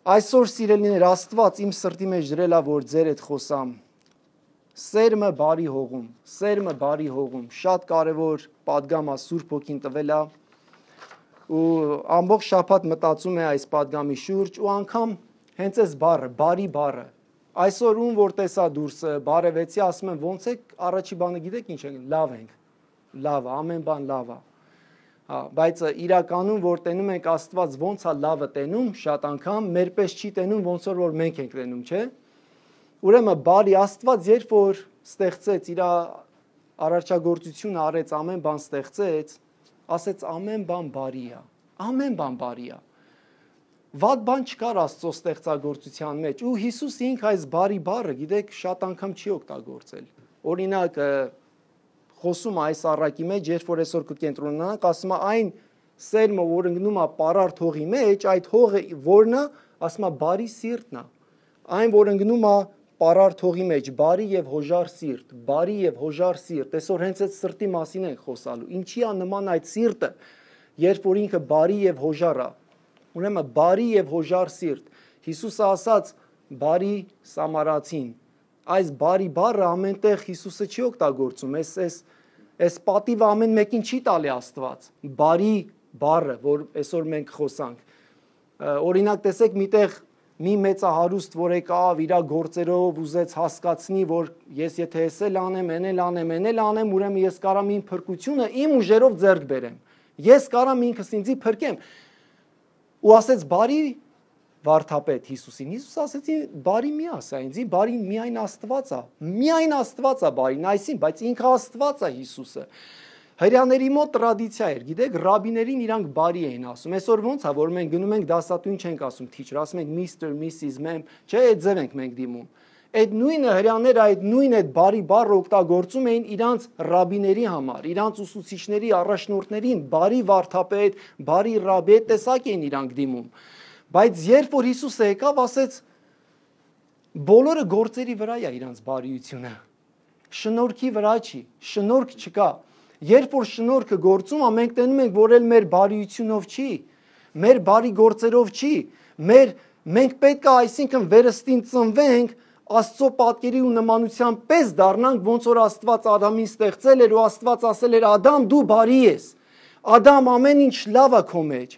Այսօր սիրելիներ, Աստված իմ սրտի մեջ դրել է, որ ձեր հետ խոսամ։ Սերմը բարի հողում, սերմը բարի հողում, շատ կարևոր պատգամ է Սուրբ Հոգին տվել է, ու ամբողջ շաբաթ մտածում է այս պատգամի շուրջ, ու անգամ հենց այս բառը, բարի բառը, այսօր ում որ տեսա դուրսը, բարևեցի, ասում եմ, ոնց է, առաջի բանը գիտեք ինչ ենք, լավ ենք, լավ, ամեն բան լավ է, բայց իրականում, որ տենում ենք Աստված ոնց է լավը տենում, շատ անգամ մերպես չի տենում, ոնց որ մենք ենք տենում, չէ՞։ Ուրեմն բարի Աստված, երբ որ ստեղծեց իր արարչագործությունը արեց, ամեն բան ստեղծեց, ասեց ամեն բան բարի է, ամեն բան բարի է։ Վատ բան չկար Աստծո ստեղծագործության մեջ, ու Հիսուս ինքը այս բարի բառը, գիտեք, շատ անգամ չի օգտագործել։ Օրինակ, խոսում է այս առակի մեջ, երբ որ այսօր կկենտրոնանանք, ասում է այն սերմը, որ ընկնում է պարարտ հողի մեջ, այդ հողը որն է, ասում է բարի սիրտն է։ Այն, որ ընկնում է պարարտ հողի մեջ, բարի եւ հոժար սիրտ, բարի եւ հոժար սիրտ։ Այսօր հենց այդ սրտի մասին ենք խոսալու։ Ինչի է նման այդ սիրտը, երբ որ ինքը բարի եւ հոժար է։ Ուրեմն բարի եւ հոժար սիրտ։ Հիսուսը ասաց բարի սամարացին։ Այս բարի բառը ամենտեղ Հիսուսը չի օգտագործում, այս պատիվը ամեն մեկին չի տալի Աստված, բարի բառը, որ այսօր մենք խոսանք։ Օրինակ տեսեք միտեղ մի մեծահարուստ, որ եկավ իր գործերով ուզեց հասկացնի, որ ես եթե ես էլ անեմ, այն էլ անեմ, ուրեմն ես կարամ իմ փրկությունը իմ ուժերով ձեռք բերեմ։ Ես կարամ ինքս ինձի փրկեմ։ Ու ասեց բարի վարդապետ Հիսուսին։ Հիսուս ասեց բարի մի ասա ինձ, բարի միայն Աստված է։ Միայն Աստված է բարին, այսին, բայց ինքը Աստված է Հիսուսը։ Հրեաների մոտ տրադիցիա էր, գիտեք, ռաբիներին իրանք բարի էին ասում։ Այսօր ոնց է, որ մենք գնում ենք դասատուն չենք ասում teacher, ասում ենք Mr, Mrs, ma'am, չէ, այդ ձև ենք մենք դիմում։ Այդ նույնը հրեաները այդ նույն այդ բարի բառը օգտագործում էին իրանց ռաբիների համար, իրանց ուսուցիչների, առաջնորդներին, բարի վարդապետ, բարի ռաբի, այդ տեսակ էին իրանք դիմում։ Բայց երբ որ Հիսուսը եկավ, ասեց բոլորը գործերի վրա է իրանց բարիությունը։ Շնորհքի վրա չի, շնորհք չկա։ Երբ որ շնորհքը գործում է, մենք տենում ենք, որ էլ մեր բարիությունով չի, մեր բարի գործերով չի, մենք պետք է այսինքն վերստին ծնվենք, Աստծո պատկերի ու նմանության պես դառնանք, ոնց որ Աստված Ադամին ստեղծել էր ու Աստված ասել էր Ադամ դու բարի ես։ Ադամ ամեն ինչ լավ է քո մեջ։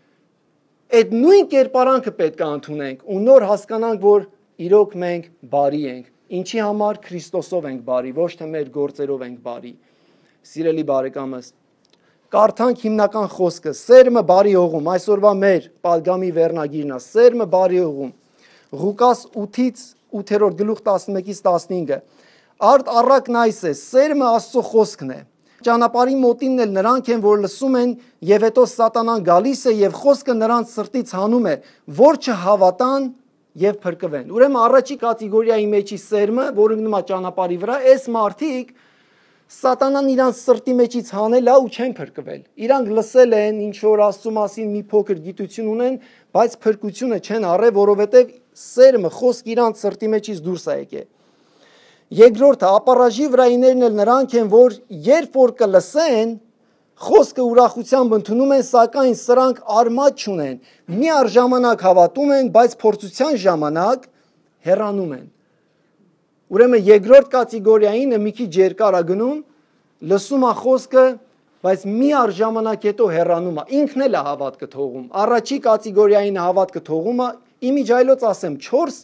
Այդ նույն կերպարանքը պետք է ընդունենք ու նոր հասկանանք, որ իրոք մենք բարի ենք։ Ինչի համար Քրիստոսով ենք բարի, ոչ թե մեր գործերով ենք բարի։ Սիրելի բարեկամս, կարդանք հիմնական խոսքը, սերմը բարի հողում, այսօրվա մեր պատգամի վերնագիրն է, սերմը բարի հողում։ Ղուկաս 8-ից 8-րդ գլուխ 11-ից 15-ը։ Արդ առակն այս է, սերմը Աստծո խոսքն է։ Ճանապարհի մոտինն էլ նրանք են, որ լսում են, եւ հետո սատանան գալիս է եւ խոսքը նրանց սրտից հանում է, որ չհավատան եւ փրկվեն։ Ուրեմն առաջի կատեգորիայի մեջի սերմը, որ ընկնում է ճանապարհի վրա, այս մարդիկ Սատանան իրանց սրտի մեջից հանել է ու չեն փրկվել։ Իրանք լսել են, ինչ որ Աստծո մասին մի փոքր գիտություն ունեն, բայց փրկությունը չեն առել, որովհետև սերմը խոսք իրանց սրտի մեջից դուրս է եկել։ Երկրորդը ապառաժի վրայիներն էլ նրանք են, որ երբ որ կլսեն, խոսքը ուրախությամբ ընդունում են, սակայն սրանք արմատ չունեն։ Միառժամանակ հավատում են, բայց փորձության ժամանակ հեռանում են։ Ուրեմն երկրորդ կատեգորիայինը մի քիչ երկար է գնում, լսում է խոսքը, բայց միառժամանակ հետո հեռանում է, ինքն էլ է հավատքը թողում։ Առաջի կատեգորիային հավատքը թողում է, իմիջայլոց ասեմ, 4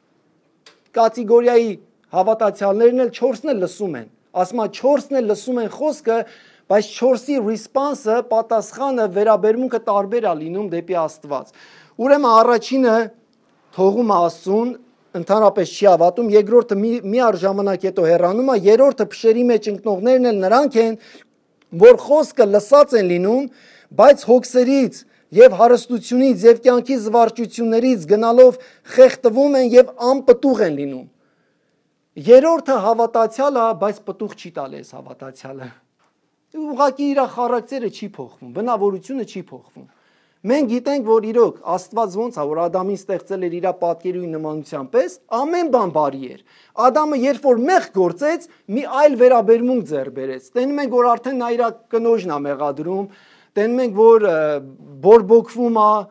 կատեգորիայի հավատացյալներն էլ 4-ն էլ լսում են։ Ասում է 4-ն էլ լսում են խոսքը, բայց 4-ի response-ը, պատասխանը, վերաբերմունքը տարբեր է լինում դեպի Աստված։ Ուրեմն առաջինը թողում է Աստծուն, ընդհանրապես չի հավատում, երկրորդը միառժամանակ հետո հեռանում է, երրորդը փշերի մեջ ընկնողներն էլ նրանք են, որ խոսքը լսած են լինում, բայց հոգսերից եւ հարստությունից եւ կյանքի զվարճություններից գնալով խեղդվում են եւ անպտուղ են լինում։ Երրորդը հավատացյալ է, բայց պտուղ չի տալի այս հավատացյալը։ Ուղղակի իր խարակտերը չի փոխվում, բնավորությունը չի փոխվում։ Մենք գիտենք, որ իրոք Աստված ոնց է, որ Ադամին ստեղծել էր իր պատկերի ու նմանության պես, ամեն բան բարի էր։ Ադամը երբ որ մեղք գործեց, մի այլ վերաբերմունք ձեռք բերեց։ Տենում ենք, որ արդեն նա իր կնոջն է մեղադրում, տենում ենք, որ բորբոքվում է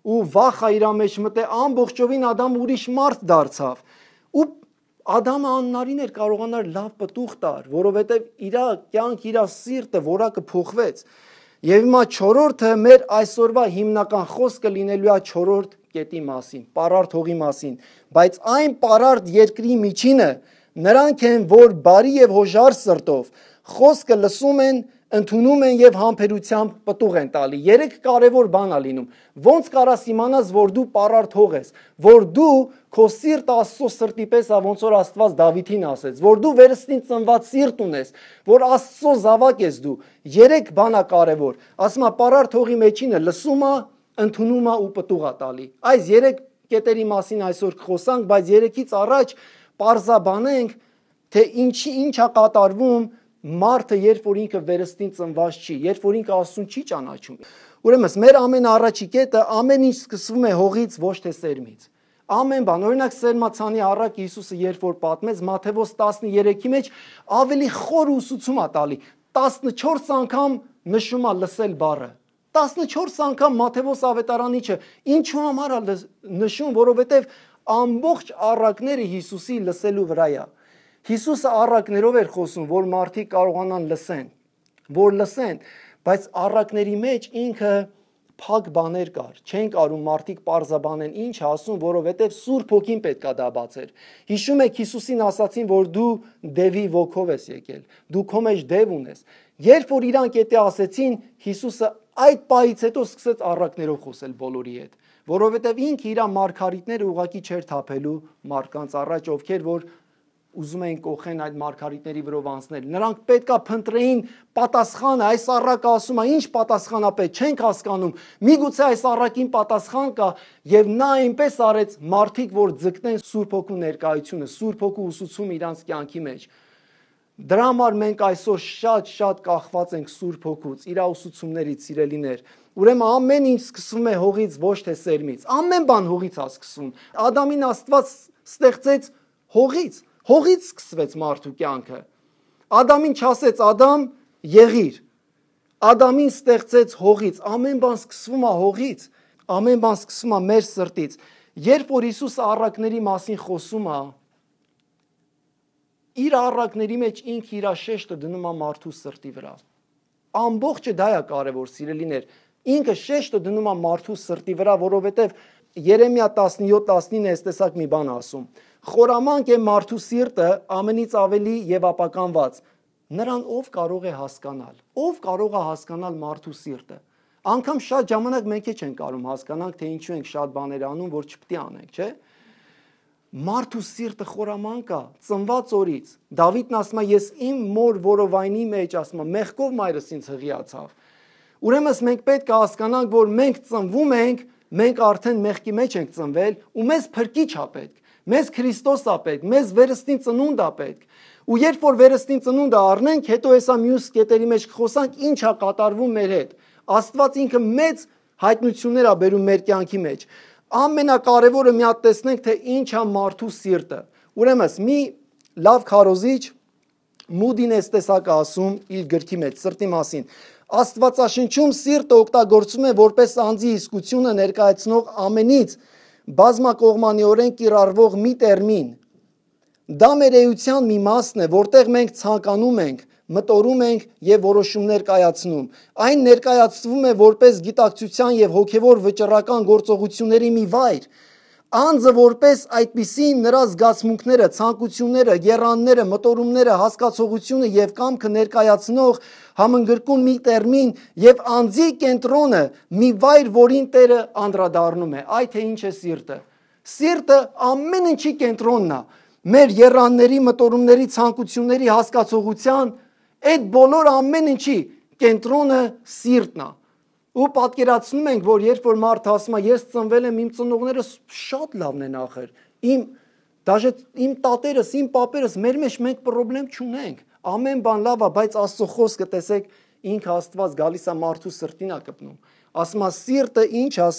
ու վախը իր մեջ մտե, ամբողջովին Ադամ ուրիշ մարդ դարձավ։ Ու Ադամը աննարին էր կարողանար լավ պտուղ տար, որովհետև իր կյանք, իր սիրտը որակը փոխվեց։ Եվ հիմա չորրորդը մեր այսօրվա հիմնական խոսքը լինելու է չորրորդ կետի մասին, պարարտ հողի մասին, բայց այն պարարտ երկրի միջինը նրանք են, որ բարի եւ հոժար սրտով խոսքը լսում են, ընդունում են եւ համբերությամբ պտուղ են տալի։ Երեք կարևոր բան է լինում։ Ոնց կարաս իմանաս, որ դու պարարտ հող ես, որ դու քո սիրտը Աստծո սրտի պես է, ոնց որ Աստված Դավիթին ասեց, որ դու վերստին ծնված սիրտ ունես, որ Աստծո զավակ ես դու։ Երեք բան է կարևոր։ Ասում է պարարտ հողի մեջինը լսում է, ընդունում է ու պտուղ է տալի։ Այս երեք կետերի մասին այսօր կխոսանք, բայց երեքից առաջ պարզաբանենք, թե ինչ է կատարվում մարդը, երբ որ ինքը վերստին ծնված չի, երբ որ ինքը Աստծուն չի ճանաչում։ Ուրեմն մեր ամենաառաջի կետը ամեն ինչ սկսվում է հողից, ոչ թե սերմից։ Ամեն բան, օրինակ սերմացանի առակ Հիսուսը երբ որ պատմեց Մատթեոս 13-ի մեջ ավելի խոր ուսուցում է տալի, 14 անգամ նշում է լսել բառը։ 14 անգամ Մատթեոս ավետարանիչը ինչու համար է նշում, որովհետև ամբողջ առակները Հիսուսի լսելու վրա է։ Հիսուսը առակներով էր խոսում, որ մարդիկ կարողանան լսեն, բայց առակների մեջ ինքը փակ բաներ կար, չեն կարում մարդիկ պարզաբանեն ինչ ասում, որովհետև Սուրբ Հոգին պետքա դա բացեր։ Հիշում եք Հիսուսին ասացին, որ դու դևի ոգով ես եկել, դու քո մեջ դև ունես։ Երբ որ իրանք դա ասեցին, Հիսուսը այդ պահից հետո սկսեց առակներով խոսել բոլորի հետ, որովհետև ինքը իր մարգարիտները ուղակի չէր թափելու մարդկանց առաջ, ովքեր որ ուզում էին կողեն այդ մարգարիտների վրով անցնել։ Նրանք պետքա փնտրեին պատասխանը, այս առակը ասում է, ինչ պատասխան է պետք, չենք հասկանում։ Միգուցե այս առակին պատասխան կա, եւ նա այնպես արեց մարդիկ, որ ձգտեն Սուրբ Հոգու ներկայությունը, Սուրբ Հոգու ուսուցում իրանց կյանքի մեջ։ Դրա համար մենք այսօր շատ կախված ենք Սուրբ Հոգուց, իր ուսուցումներից, սիրելիներ։ Ուրեմն ամեն ինչ սկսվում է հողից, ոչ թե սերմից։ Ամեն բան հողից է սկսվում։ Ադամին Աստված ստեղծեց հողից։ Հողից սկսվեց մարդու կյանքը։ Ադամին չասեց Ադամ եղիր։ Ադամին ստեղծեց հողից։ Ամեն բան սկսվում է հողից։ Ամեն բան սկսվում է մեր սրտից։ Երբ որ Հիսուսը առակների մասին խոսում է, իր առակների մեջ ինքը իր շեշտը դնում է մարդու սրտի վրա։ Ամբողջը դա է կարևոր, սիրելիներ։ Ինքը շեշտը դնում է մարդու սրտի վրա, որովհետև Երեմիա 17:19 այս տեսակ մի բան ասում. Խորամանկ է մարդու սիրտը ամենից ավելի եւ ապականված։ Նրան ով կարող է հասկանալ։ Ով կարող է հասկանալ մարդու սիրտը։ Անկամ շատ ժամանակ մենք չենք կարող հասկանանք, թե ինչու ենք շատ բաներ անում, որ չպետք է անենք, չէ՞։ Մարդու սիրտը խորամանկ է, ծնված օրից։ Դավիթն ասում է, ես իմ մոր որովայնի մեջ, ասում է, մեղքով մայրս ինձ հղիացավ։ Ուրեմն մենք պետք է հասկանանք, որ մենք ծնվում ենք, մենք արդեն մեղքի մեջ ենք ծնվել, ու մեզ փրկիչ է պետք։ Մեզ Քրիստոս է պետք, մեզ վերստին ծնունդ է պետք։ Ու երբ որ վերստին ծնունդը առնենք, հետո հեսա մյուս կետերի մեջ կխոսանք ինչ է կատարվում մեր հետ։ Աստված ինքը մեծ հայտնություններ է բերում մեր կյանքի մեջ։ Ամենակարևորը մի հատ տեսնենք, թե ինչ է մարդու սիրտը։ Ուրեմն մի լավ քարոզիչ Մուդին էս տեսակը ասում իր գրքի մեջ սրտի մասին։ Աստվածաշնչում սիրտը օգտագործում է որպես անձի իսկությունը ներկայացնող ամենից բազմակողմանիորեն կիրառվող մի տերմին։ Դա մեր էության մի մասն է, որտեղ մենք ցանկանում ենք, մտորում ենք եւ որոշումներ կայացնում։ Այն ներկայացվում է որպես գիտակցության եւ հոգեվոր վճռական գործողությունների մի վայր։ Անձը որպես այդպիսին նրա զգացմունքները, ցանկությունները, եռանները, մտորումները, հասկացողությունը եւ կամքը ներկայացնող համընկրկուն մի տերմին եւ անձի կենտրոնը մի վայր, որին Տերը անդրադառնում է։ Այդ թե ինչ է սիրտը։ Սիրտը ամեն ինչի կենտրոնն է։ Մեր եռանների, մտորումների, ցանկությունների, հասկացողության այդ բոլոր ամեն ինչի կենտրոնը սիրտն է։ Ու պատկերացնում ենք, որ երբ որ մարդը ասում է, ես ծնվել եմ, իմ ծնողները շատ լավն են ախր, դաժե իմ տատերս, իմ պապերս, մեր մեջ մենք պրոբլեմ չունենք, ամեն բան լավ է, բայց Աստծո խոսքը տեսեք, ինքը Աստված գալիս է մարդու սրտին է կպնում, ասում է սիրտը ինչ է,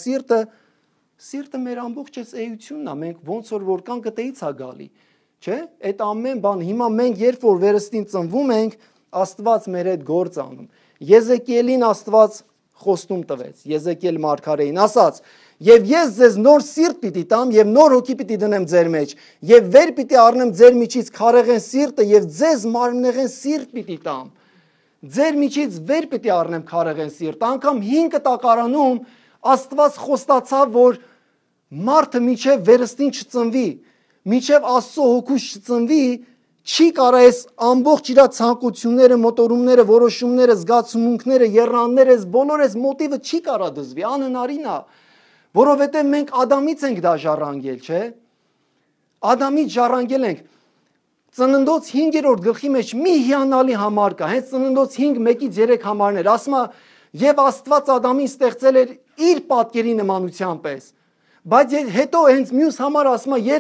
սիրտը մեր ամբողջ էությունն է, մենք ոնց որ կան կտեից է գալի, չէ, այդ ամեն բան, հիմա մենք երբ որ վերստին ծնվում ենք, Աստված մեր հետ գործ անում, Եզեկիելին Աստված խոստում տվեց, Եզեկիել մարգարեին ասաց. Եվ ես ձեզ նոր սիրտ պիտի տամ եւ նոր հոգի պիտի դնեմ ձեր մեջ եւ վեր պիտի առնեմ ձեր միջից քարեղեն սիրտը եւ ձեզ մարմնեղեն սիրտ պիտի տամ։ Ձեր միջից վեր պիտի առնեմ քարեղեն սիրտ։ Անգամ 5 տակարանում Աստված խոստացավ, որ մարդը միջև վերստին չծնվի, միջև Աստծո հոգուց չծնվի, չի կարա այս ամբողջ իր ցանկությունները, մոտորումները, որոշումները, զգացմունքները, եռանները, բոլոր այս մոտիվը չի կարա դզվի, անհնարին է, որովհետև մենք Ադամից ենք դա ժառանգել, չէ՞։ Ադամից ժառանգել ենք։ Ծննդոց 5-րդ գլխի մեջ մի հիանալի համար կա, հենց ծննդոց 5:1-3 համարներ, ասում է, եւ Աստված Ադամին ստեղծել էր իր պատկերի նմանության պես։ Բայց հետո հենց մյուս համար ասում է,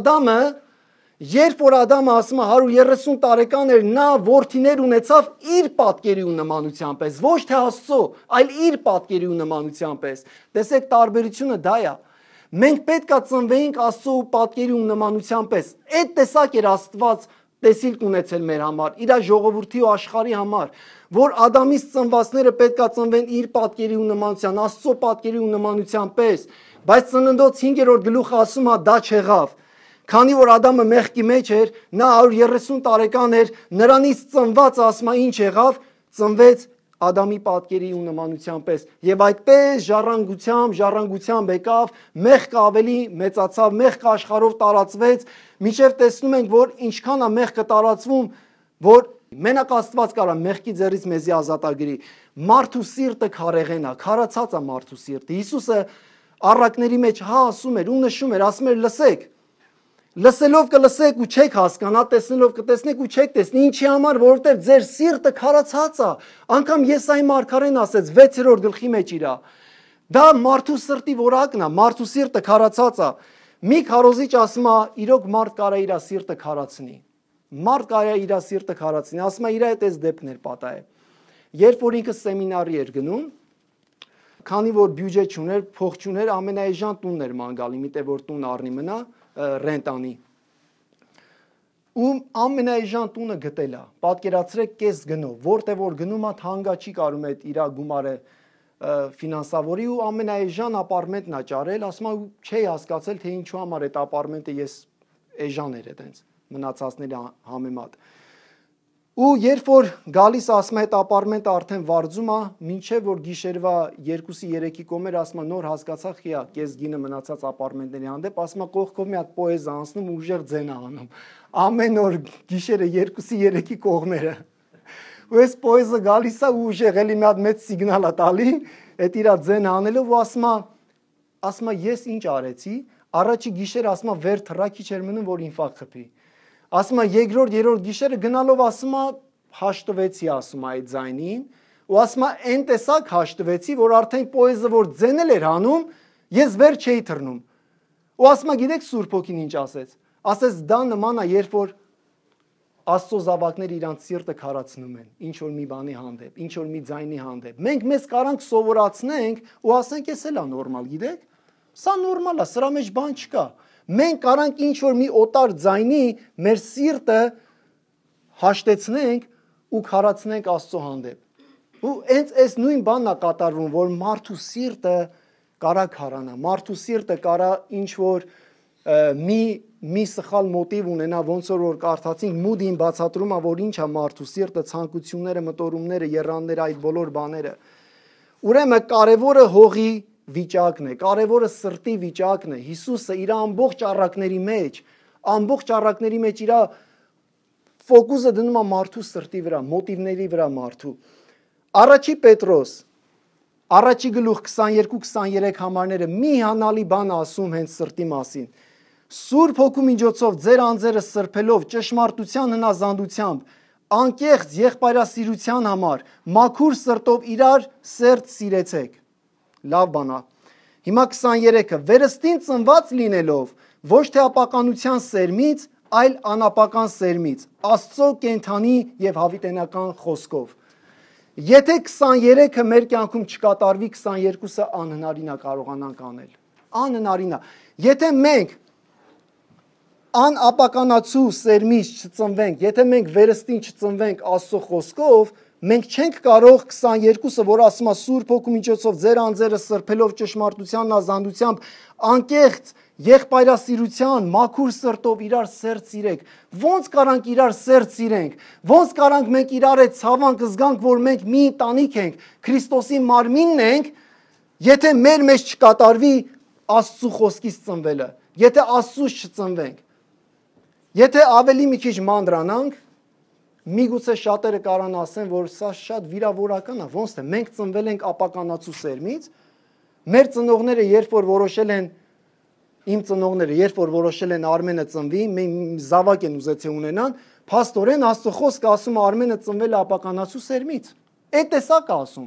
երբ որ Ադամը ասում է 130 տարեկան էր, նա որդիներ ունեցավ իր պատկերի ու նմանության պես, ոչ թե Աստծո, այլ իր պատկերի ու նմանության պես։ Տեսեք, տարբերությունը դա է։ Մենք պետք է ծնվեինք Աստծո ու պատկերի ու նմանության պես։ Այդ տեսակ էր Աստված տեսիլք ունեցել մեր համար, իր ժողովրդի ու աշխարհի համար, որ Ադամից ծնվածները պետք է ծնվեն իր պատկերի ու նմանության, Աստծո պատկերի ու նմանության պես, բայց Ծննդոց 5-րդ գլուխը ասում է դա չեղավ։ Քանի որ Ադամը մեղքի մեջ էր, նա 130 տարեկան էր, նրանից ծնված ասում է ինչ եղավ, ծնվեց Ադամի պատկերի ու նմանության պես եւ այդպես ժառանգությամբ եկավ, մեղքը ավելի մեծացավ, մեղքը աշխարհով տարածվեց, մինչեւ տեսնում ենք, որ ինչքան է մեղքը տարածվում, որ մենակ Աստված կարա մեղքի ձեռից մեզի ազատագրի։ Մարդու սիրտը քարեղեն է, քարացած է մարդու սիրտը։ Հիսուսը առակների մեջ ասում էր ու նշում էր, ասում էր լսեք, լսելով կլսեք ու չեք հասկանա, տեսնելով կտեսնեք ու չեք տեսնի, ինչի համար, որովհետև ձեր սիրտը քարացած է։ Անգամ Եսայի մարգարեն ասեց 6-րդ գլխի մեջ իրա։ Դա մարդու սրտի որակն է, մարդու սիրտը քարացած է։ Մի քարոզիչ ասում է, իրոք մարդ կարա իր սիրտը քարացնի։ Մարդ կարա իր սիրտը քարացնի, ասում է իր հետ այս դեպքներ պատահել։ Երբ որ ինքը սեմինարի էր գնում, քանի որ բյուջե չուներ, փող չուներ, ամենաէժան տունն էր ման գալի, միտեղ որ տուն առնի մնա, ռենտանի։ Ու ամենաէժան տունը գտել է, պատկերացրեք կես գնով, որտեղ որ գնում է հանգա չի կարում այդ իր գումարը ֆինանսավորի ու ամենաէժան ապարտմենտն է ճարել, ասում է չի հասկացել, թե ինչու համար այդ ապարտմենտը ես էժան էր այդպես մնացածների համեմատ։ Ու երբ որ գալիս ասում է այդ ապարտմենտը արդեն վարձում է, մինչև որ գիշերվա 2-3-ի կողմեր ասում է նոր հասկացա խիա, կես գինը մնացած ապարտմենտների հանդեպ, ասում է կողքով մի հատ պոեզ անցնում ու ուժեղ ձեն անում։ Ամեն օր գիշերը 2-3-ի կողմերը։ Ու այս պոեզը գալիս է ու ուժեղ էլի մի հատ մեծ սիգնալ է տալի, այդ իր ձեն անելով ու ասում է ես ինչ արեցի, առաջի գիշեր ասում է վեր թռա քիչ էր մնում որ ինֆարկտ խփի։ Ասում է երկրորդ, երրորդ գիշերը գնալով ասում է հաշտվեցի ասում է այդ ձայնին ու ասում է այն տեսակ հաշտվեցի, որ արդեն պոեզը որ ձենել էր հանում, ես վեր չէի թռնում։ Ու ասում է գիտեք Սուրբ Հոգին ինչ ասեց։ Ասեց դա նման է, երբ որ Աստծո զավակները իրանց սիրտը քարացնում են, ինչ որ մի բանի հանդեպ, ինչ որ մի ձայնի հանդեպ։ Մենք մեզ կարանք սովորացնենք ու ասենք էս էլ է նորմալ, գիտեք։ Սա նորմալ է, սրա մեջ բան չկա։ Մենք կարանք ինչ որ մի օտար ձայնի մեր սիրտը հաշտեցնենք ու քարացնենք Աստծո հանդեպ։ Ու հենց այս նույն բանն է կատարվում, որ մարդու սիրտը կարա քարանա, մարդու սիրտը կարա ինչ որ մի սխալ մոտիվ ունենա, ոնց որ կարդացինք, Մուդին բացատրում է, որ ինչ է մարդու սիրտը, ցանկությունները, մտորումները, եռանները, այդ բոլոր բաները։ Ուրեմն կարևորը հողի վիճակն է, կարևորը սրտի վիճակն է։ Հիսուսը իր ամբողջ առակների մեջ իր ֆոկուսը դնում է մարդու սրտի վրա, մոտիվների վրա մարդու։ Առաջի Պետրոս, առաջի գլուխ 22-23 համարները մի հանալի բան ասում հենց սրտի մասին։ Սուրբ Հոգու միջոցով ձեր անձերը սրբելով ճշմարտության հնազանդությամբ, անկեղծ եղբայրասիրության համար, մաքուր սրտով իրար սերտ սիրեցեք։ Լավ բան է։ Հիմա 23-ը վերստին ծնված լինելով ոչ թե ապականության սերմից, այլ անապական սերմից, Աստծո կենթանի եւ հավիտենական խոսքով։ Եթե 23-ը մեր կյանքում չկատարվի, 22-ը անհնարին է կարողանանք անել։ Անհնարին է։ Եթե մենք անապականացու սերմից չծնվենք, եթե մենք վերստին չծնվենք Աստծո խոսքով, Մենք չենք կարող 22-ը, որ ասում է Սուրբ Հոգու միջոցով ձեր անձերը սրբելով ճշմարտությանն ազանդությամբ անկեղծ եղբայրասիրության, մաքուր սրտով իրար սերտ սիրեք։ Ոնց կարանք իրար սերտ սիրենք։ Ոնց կարանք մենք իրար հետ ցավանք զգանք, որ մենք մի ընտանիք ենք, Քրիստոսի մարմինն ենք, եթե մեր մեջ չկատարվի Աստծո խոսքից ծնվելը, եթե Աստծուց չծնվենք։ Եթե ավելի մի քիչ մանրանանք, միգուցե շատերը կարան ասեն, որ սա շատ վիրավորական է, ոնց թե մենք ծնվել ենք ապականացու սերմից, մեր ծնողները երբ որ որոշել են, իմ ծնողները երբ որ որոշել են Արմենը ծնվի, զավակ են ուզեցի ունենան, փաստորեն Աստծո խոսքը ասում է Արմենը ծնվել է ապականացու սերմից։ Այդ տեսակ է ասում։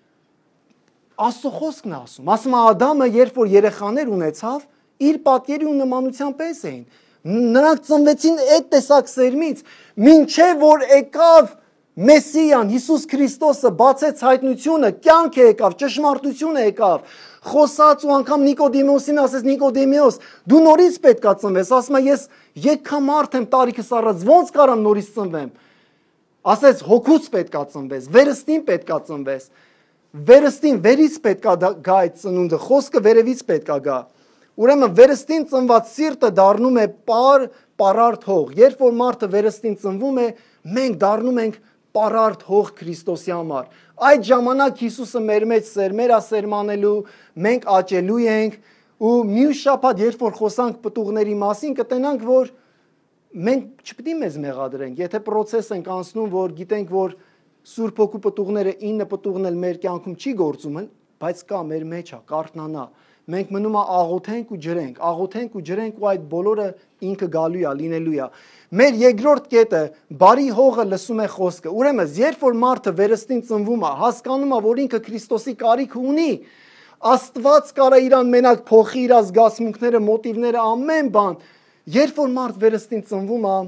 Աստծո խոսքն է ասում է Ադամը երբ որ երեխաներ ունեցավ, իր պատկերի ու նմանության պես էին։ Նրանք ծնվեցին այդ տեսակ սերմից, մինչև որ եկավ Մեսիան, Հիսուս Քրիստոսը, բացեց հայտնությունը, կյանքը եկավ, ճշմարտությունը եկավ, խոսած ու անգամ Նիկոդեմոսին ասեց, Նիկոդեմոս, դու նորից պետքա ծնվես, ասում է ես եկքա մարդ եմ տարիքս առաջ, ոնց կարամ նորից ծնվեմ։ Ասեց հոգուց պետքա ծնվես, վերստին պետքա ծնվես, վերստին վերից պետքա գա այդ ծնունդը, խոսքը վերևից պետքա գա։ Ուրեմն վերստին ծնված սիրտը դառնում է պարարտ հող։ Երբ որ մարդը վերստին ծնվում է, մենք դառնում ենք պարարտ հող Քրիստոսի համար։ Այդ ժամանակ Հիսուսը մեր մեջ սերմեր է սերմանելու, մենք աճելու ենք ու մյուս շաբաթ երբ որ խոսանք պտուղների մասին, կտենանք, որ մենք չպետք է մեզ մեղադրենք, եթե process ենք անցնում, որ գիտենք, որ Սուրբ Հոգու պտուղները 9 պտուղն էլ մեր կյանքում չի գործում, բայց կա մեր մեջ է, կարթնանա։ Մենք մնում է աղոթենք ու ջրենք ու այդ բոլորը ինքը գալու է, լինելու է։ Մեր երկրորդ կետը բարի հողը լսում է խոսքը։ Ուրեմն, երբ որ մարդը վերստին ծնվում է, հասկանում է, որ ինքը Քրիստոսի կարիք ունի, Աստված կարա իրան մենակ փոխի իր զգացմունքները, մոտիվները, ամեն բան։ Երբ որ մարդ վերստին ծնվում է,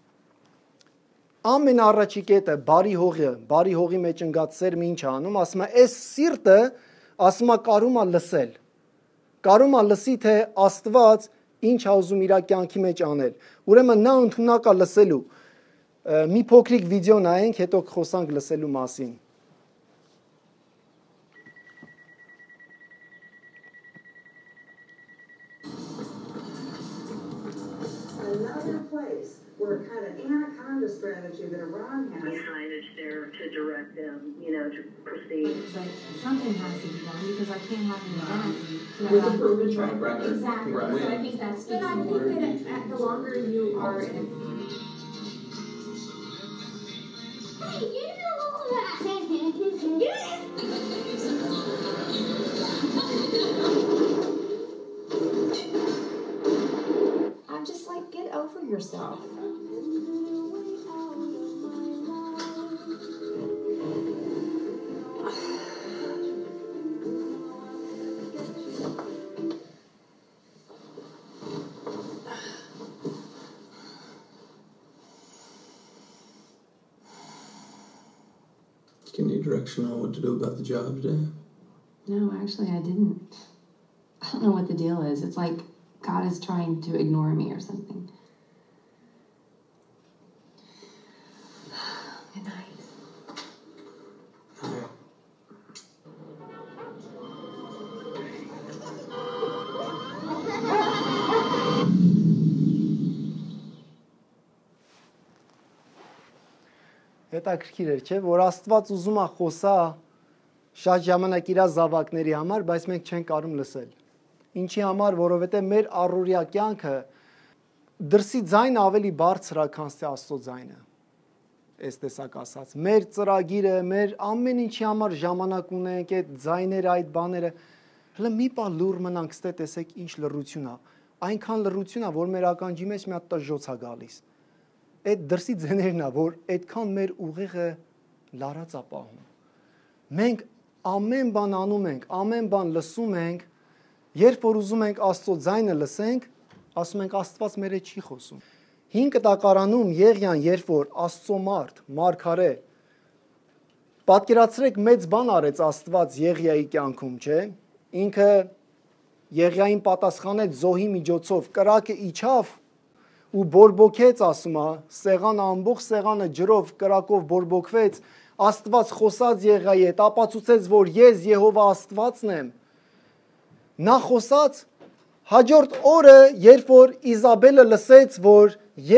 ամենաառաջի կետը բարի հողի մեջ ընկած սերմը ինչ անում, ասում է, այս սիրտը, ասում է, կարում է լսել։ Կարում է լսի, թե Աստված ինչ է ուզում իր կյանքի մեջ անել։ Ուրեմն նա ընդունակ է լսելու։ Մի փոքրիկ վիդեո նայենք, հետո խոսանք լսելու մասին։ Another place where kind of anaconda strategy that Iran has. Signage there to direct them, to proceed. It's like something has to be done because I can't have an event with a proven track record. Exactly. Right. So I think that's. But I think that the longer you are in. Hey, you know that. Yes. I'm just like, get over yourself. Do you need direction on what to do about the job today? No, actually, I didn't. I don't know what the deal is. It's like God is trying to ignore me or something. Good night. Հետաքրքիր էր, չէ՞, որ Աստված ուզում է խոսա շատ ժամանակ իր զավակների համար, բայց մենք չենք կարող լսել։ Ինչի համար, որովհետև մեր առօրյա կյանքը դրսի ձայնը ավելի բարձր է, քան Աստծո ձայնը։ Այս տեսակ ասած, մեր ծրագիրը, մեր ամեն ինչի համար ժամանակ ունենք, այդ ձայները, այդ բաները, հələ մի բան լուր մնանք, ստե տեսեք ինչ լռություն է։ Այնքան լռություն է, որ մեր ականջի մեջ մի հատ տժժոց է գալիս։ Այդ դրսի ձեներն է, որ այդքան մեր ուղեղը լարած է պահում։ Մենք ամեն բան անում ենք, ամեն բան լսում ենք, երբ որ ուզում ենք Աստծո ձայնը լսենք, ասում ենք Աստված մեր հետ չի խոսում։ 5 տակարանում Եղիան, երբ որ Աստծո մարդ, մարգարե, պատկերացրեք մեծ բան արեց Աստված Եղիայի կյանքում, չէ՞։ Ինքը Եղիային պատասխանեց զոհի միջոցով, կրակը իջավ ու բորբոքեց, ասում է, սեղանը ամբողջ սեղանը ջրով կրակով բորբոքվեց, Աստված խոսած Եղիայի հետ, ապացուցեց, որ ես Եհովա Աստվածն եմ։ Նա խոսած հաջորդ օրը, երբ որ Իզաբելը լսեց, որ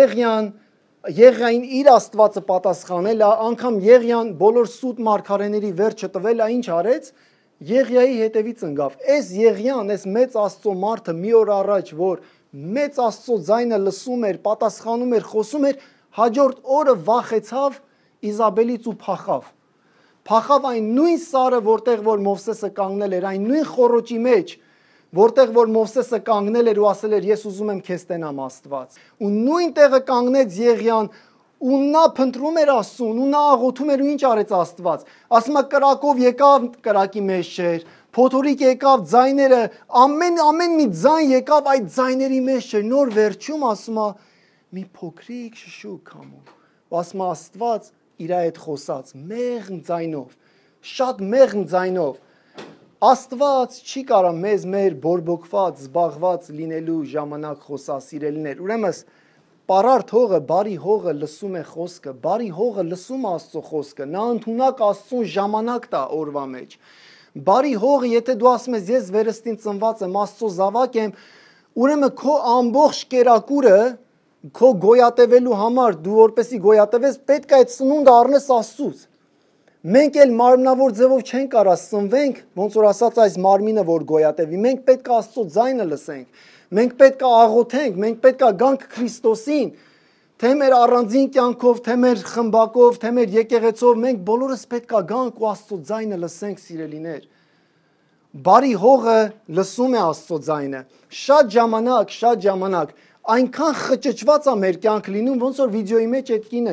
Եղիային իր Աստվածը պատասխանել է, անգամ Եղիան բոլոր սուտ մարգարեների վերջը տվել է, ինչ արեց, Եղիայի հետևից ընկավ։ Այս Եղիան, այս մեծ Աստծո մարդը մի օր առաջ, որ մեծ Աստծո ձայնը լսում էր, պատասխանում էր, խոսում էր, հաջորդ օրը վախեցավ Իզաբելից ու փախավ։ Փախավ այն նույն սարը, որտեղ որ Մովսեսը կանգնել էր, այն նույն խոռոճի մեջ, որտեղ որ Մովսեսը կանգնել էր ու ասել էր ես ուզում եմ քեզ տենամ Աստված։ Ու նույն տեղը կանգնեց Եղիան ու նա փնտրում էր Աստծուն ու նա աղոթում էր ու ինչ արեց Աստված։ Ասում է կրակով եկավ, կրակի մեջ չէր, փոթորիկ եկավ, ձայները, ամեն մի ձայն եկավ, այդ ձայների մեջ չէր։ Նոր վերջում ասում է մի փոքրիկ շշուկ հանում։ Ասում է Աստված իր հետ խոսած մեղմ ձայնով, շատ մեղմ ձայնով։ Աստված չի կարա մեզ մեր բորբոքված, զբաղված լինելու ժամանակ խոսա, սիրելիներ։ Ուրեմն պարարտ հողը, բարի հողը լսում է խոսքը, բարի հողը լսում է Աստծո խոսքը, նա ընդունակ Աստծուն ժամանակ տա օրվա մեջ։ Բարի հողը, եթե դու ասում ես ես վերստին ծնված եմ, Աստծո զավակ եմ, ուրեմն քո ամբողջ կերակուրը քո գոյատևելու համար, դու որպեսի գոյատևես, պետք է այդ սնունդը առնես Աստծուց։ Մենք էլ մարմնավոր ձևով չենք կարա սնվենք, ոնց որ ասած այս մարմինը որ գոյատևի, մենք պետք է Աստծո ձայնը լսենք, մենք պետք է աղոթենք, մենք պետք է գանք Քրիստոսին, թե մեր առանձին կյանքով, թե մեր խմբակով, թե մեր եկեղեցով, մենք բոլորս պետք է գանք ու Աստծո ձայնը լսենք, սիրելիներ։ Բարի հողը լսում է Աստծո ձայնը։ Շատ ժամանակ այնքան խճճված է մեր կյանք լինում, ոնց որ վիդեոյի մեջ այդ կինը